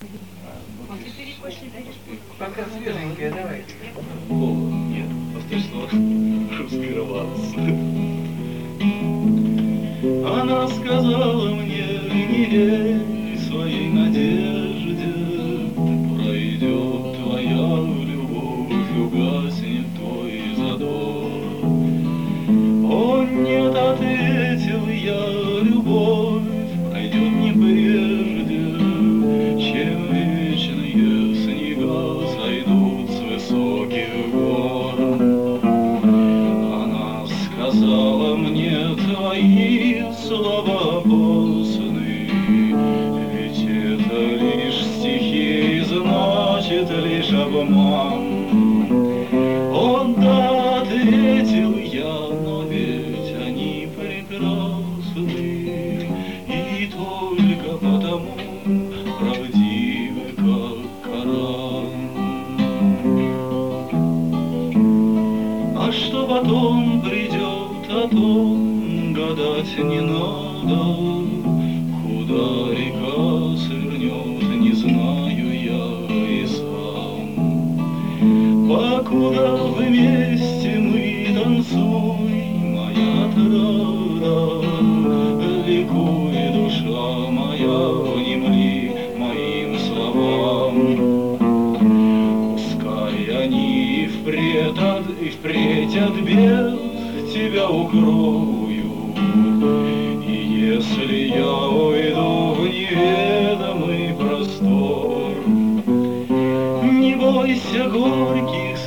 Пока свеженькая, давай. О, нет, восточного раскрываться. Она сказала мне, не верь своей надежде, пройдет твоя любовь, угаснет твой задор. О, нет, ответил я, любовь пройдет не прежде, чем вечные снега сойдут с высоких гор. Она сказала мне, твои слова опасны, ведь это лишь стихи, значит лишь обман. О, да, ответил я, но ведь они прекрасны, и только потому правдивы, как Коран. А что потом придет, о том гадать не надо. Куда река свернет, не знаю я и сам. Покуда вместе мы танцуй, моя отрада, ликуй, душа моя, внемли моим словам. Пускай они и впредь от бед тебя укроют, и если я уйду в неведомый простор, не бойся горьких